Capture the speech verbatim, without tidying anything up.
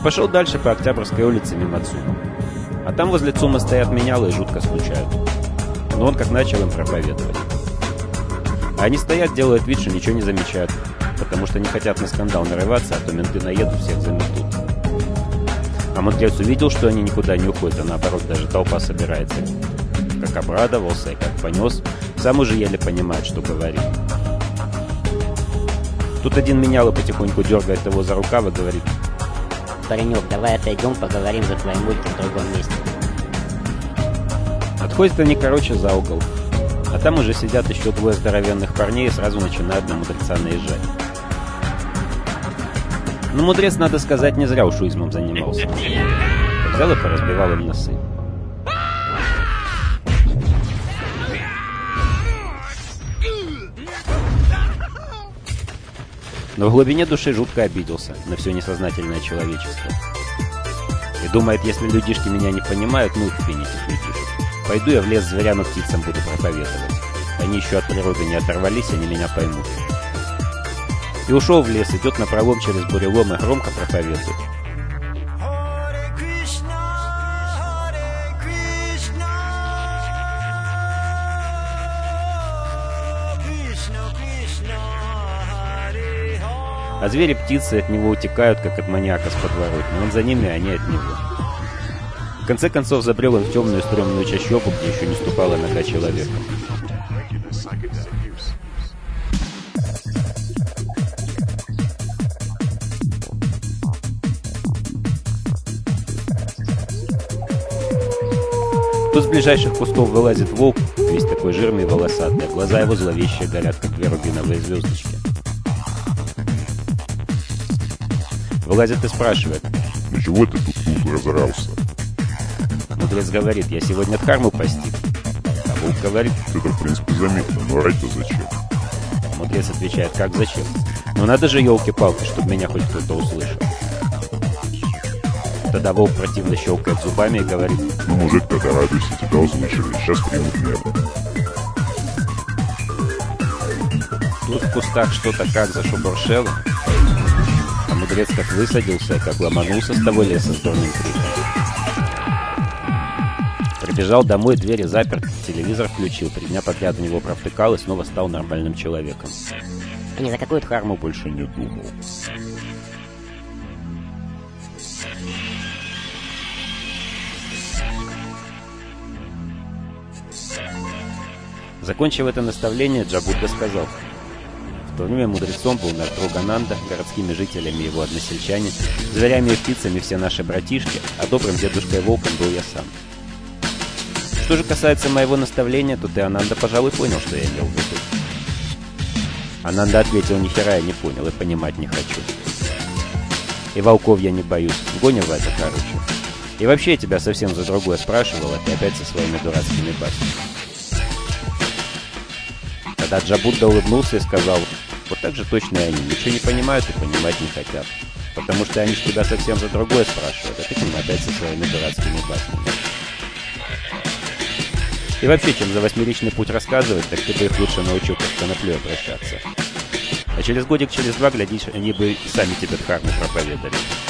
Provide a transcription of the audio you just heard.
пошел дальше по Октябрьской улице мимо ЦУМа. А там возле ЦУМа стоят менялы и жутко скучают. Но он как начал им проповедовать. А они стоят, делают вид, что ничего не замечают, потому что не хотят на скандал нарываться, а то менты наедут, всех заметут. А мудрец увидел, что они никуда не уходят, а наоборот даже толпа собирается. Как обрадовался и как понес, сам уже еле понимает, что говорит. Тут один меняло потихоньку дергает его за рукав и говорит: «Паренек, давай отойдем, поговорим за твоим мультиком в другом месте». Отходят они, короче, за угол. А там уже сидят еще двое здоровенных парней и сразу начинают на мудреца наезжать. Но мудрец, надо сказать, не зря ушуизмом занимался. Взял и поразбивал им носы. Но в глубине души жутко обиделся на все несознательное человечество. И думает, если людишки меня не понимают, ну их финить их людишек. Пойду я в лес зверям и птицам буду проповедовать. Они еще от природы не оторвались, они меня поймут. И ушел в лес, идет напролом через бурелом и громко проповедует. А звери и птицы от него утекают, как от маньяка с подворотни. Он за ними, а они от него. В конце концов забрел он в темную стрёмную чащобу, где еще не ступала нога человека. Тут с ближайших кустов вылазит волк, весь такой жирный и волосатый. Глаза его зловещие горят, как две рубиновые звездочки. Вылазит и спрашивает: «Ну чего ты тут, тут разорался?» Мудрец говорит: «Я сегодня дхарму постиг». А волк говорит: «Это, в принципе, заметно, но орать-то зачем?» Мудрец отвечает: «Как зачем? Ну надо же, елки-палки, чтобы меня хоть кто-то услышал». Тогда волк противно щелкает зубами и говорит: «Ну, мужик, тогда радуйся, тебя услышали, сейчас примут меры». Тут в кустах что-то как зашебуршело, а мудрец как высадился, как ломанулся с того леса с дурным криком. Прибежал домой, двери запер, телевизор включил, три дня подряд в него провтыкал и снова стал нормальным человеком. И ни за какую дхарму больше не думал. Закончив это наставление, Джабудда сказал: в то время мудрецом был Нартрогананда, городскими жителями его односельчане, зверями и птицами все наши братишки, а добрым дедушкой-волком был я сам. Что же касается моего наставления, то ты, Ананда, пожалуй, понял, что я имел в виду. Ананда ответил: ни хера я не понял и понимать не хочу. И волков я не боюсь, гоним это, короче. И вообще я тебя совсем за другое спрашивал, а ты опять со своими дурацкими баснями. Тогда Джабудда улыбнулся и сказал: вот так же точно и они ничего не понимают и понимать не хотят. Потому что они тебя совсем за другое спрашивают, а ты к ним опять со своими дурацкими баснями. И вообще, чем за восьмеричный путь рассказывать, так ты бы их лучше научил как с коноплей обращаться. А через годик, через два, глядишь, они бы сами тебе дхарму проповедали.